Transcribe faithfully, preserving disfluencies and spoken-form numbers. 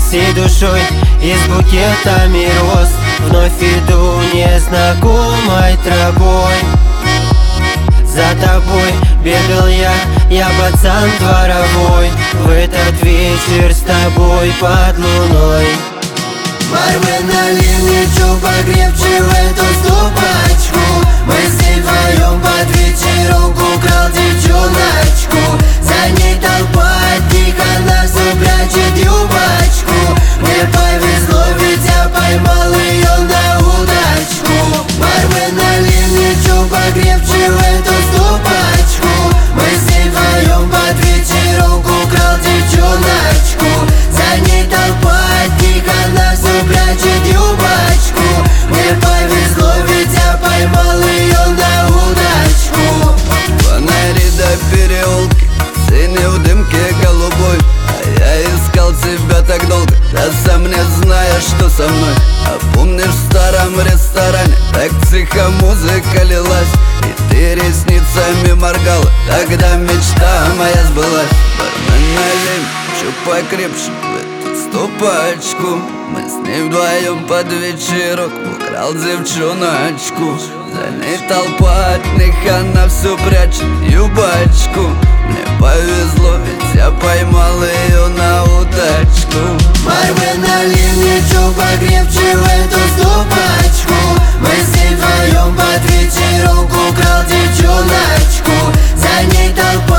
всей душой и с букетами роз. Вновь иду незнакомой тропой. За тобой бегал я, я пацан дворовой. В этот вечер с тобой под луной. Бармен, налей мне чё покрепче в эту стопочку. Мы с ней вдвоем под вечерок украл девчоночку. За ней толпа от них, она всё прячет юбочку. Мне повезло, ведь я поймал ее на удачку. Бармен, налей мне чё покрепче в эту стопочку. Мы с ней вдвоем под вечерок украл девчоночку. За ней толпа от них, она всё прячет юбочку. Мне повезло, ведь я поймал ее на удачку. Фонари до переулки, синий в дымке голубой. А я искал тебя так долго, да сам не зная, что со мной. А помнишь, в старом ресторане так тихо музыка лилась, и ты ресницами моргала, тогда мечта моя сбылась. Бармен, налей чё покрепче в эту стопочку. Мы с ней вдвоем под вечерок украл девчоночку. За ней толпа от них, она всё прячет юбочку. Мне повезло, ведь я поймал ее на удачку. Бармен, налей мне чё покрепче в эту стопочку. Мы с ней вдвоем под вечерок украл девчоночку. За ней толпа